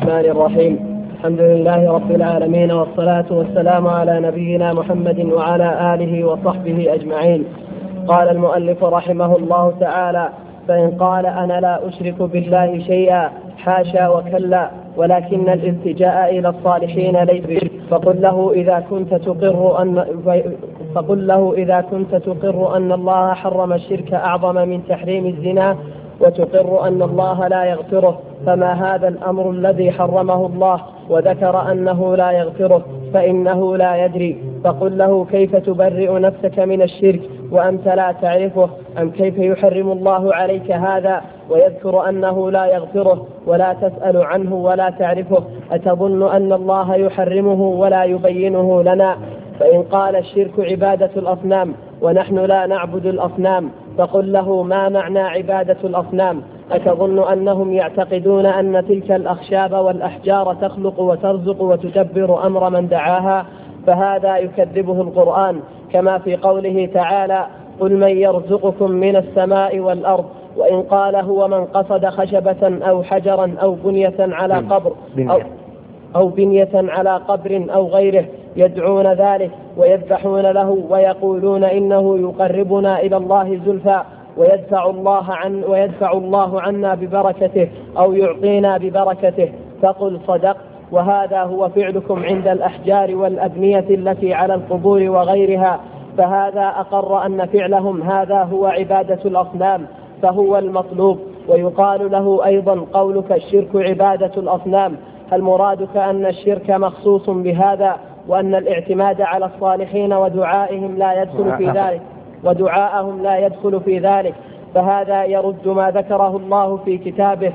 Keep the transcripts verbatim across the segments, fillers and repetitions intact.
الرحمن الرحيم. الحمد لله رب العالمين، والصلاة والسلام على نبينا محمد وعلى آله وصحبه أجمعين. قال المؤلف رحمه الله تعالى: فإن قال أنا لا أشرك بالله شيئا حاشا وكلا، ولكن الالتجاء إلى الصالحين ليس بشرك، فقل له إذا كنت تقر أن فقل له إذا كنت تقر أن الله حرم الشرك أعظم من تحريم الزنا، وتقر أن الله لا يغفره، فما هذا الأمر الذي حرمه الله وذكر أنه لا يغفره فإنه لا يدري. فقل له: كيف تبرئ نفسك من الشرك وأنت لا تعرفه؟ أم كيف يحرم الله عليك هذا ويذكر أنه لا يغفره ولا تسأل عنه ولا تعرفه؟ أتظن أن الله يحرمه ولا يبينه لنا؟ فإن قال الشرك عبادة الأصنام ونحن لا نعبد الأصنام، فقل له: ما معنى عبادة الأصنام؟ أتظن أنهم يعتقدون أن تلك الأخشاب والأحجار تخلق وترزق وتدبر أمر من دعاها؟ فهذا يكذبه القرآن، كما في قوله تعالى: قل من يرزقكم من السماء والأرض. وإن قال هو من قصد خشبة أو حجرا أو بنية على قبر أو, أو بنية على قبر أو غيره يدعون ذلك ويذبحون له ويقولون إنه يقربنا إلى الله زلفى ويدفع الله عن ويدفع الله عنا ببركته أو يعطينا ببركته، فقل صدق، وهذا هو فعلكم عند الأحجار والأبنية التي على القبور وغيرها. فهذا أقر أن فعلهم هذا هو عبادة الأصنام، فهو المطلوب. ويقال له أيضا قولك الشرك عبادة الأصنام، هل مرادك أن الشرك مخصوص بهذا، وأن الاعتماد على الصالحين ودعائهم لا يدخل في ذلك ودعاءهم لا يدخل في ذلك؟ فهذا يرد ما ذكره الله في كتابه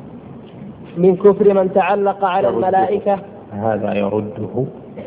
من كفر من تعلق على الملائكة. هذا يرده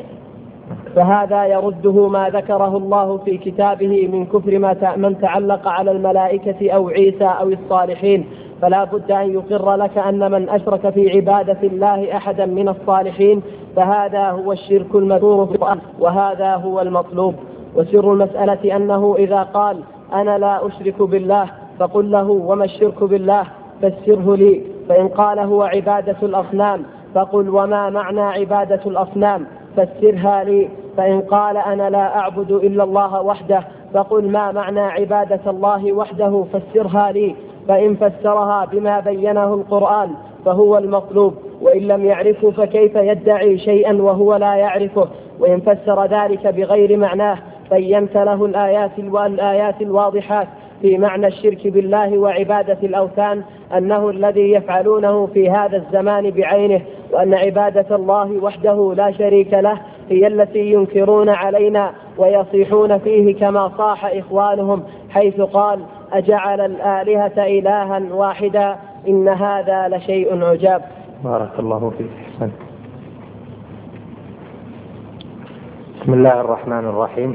فهذا يرده ما ذكره الله في كتابه من كفر من تعلق على الملائكة أو عيسى أو الصالحين. فلا بد أن يقر لك أن من أشرك في عبادة الله أحدا من الصالحين فهذا هو الشرك المذكور في القرآن، وهذا هو المطلوب. وسر المسألة أنه إذا قال أنا لا أشرك بالله، فقل له: وما الشرك بالله؟ فسره لي. فإن قال هو عبادة الأصنام، فقل: وما معنى عبادة الأصنام؟ فسرها لي. فإن قال أنا لا أعبد إلا الله وحده، فقل: ما معنى عبادة الله وحده؟ فسرها لي. فإن فسرها بما بينه القرآن فهو المطلوب، وإن لم يعرفه فكيف يدعي شيئا وهو لا يعرفه؟ وإن فسر ذلك بغير معناه بينت له الآيات والآيات الواضحات في معنى الشرك بالله وعبادة الأوثان، أنه الذي يفعلونه في هذا الزمان بعينه، وأن عبادة الله وحده لا شريك له هي التي ينكرون علينا ويصيحون فيه كما صاح إخوانهم حيث قال: أجعل الآلهة إلها واحدا إن هذا لشيء عجاب. بارك الله فيك. بسم الله الرحمن الرحيم.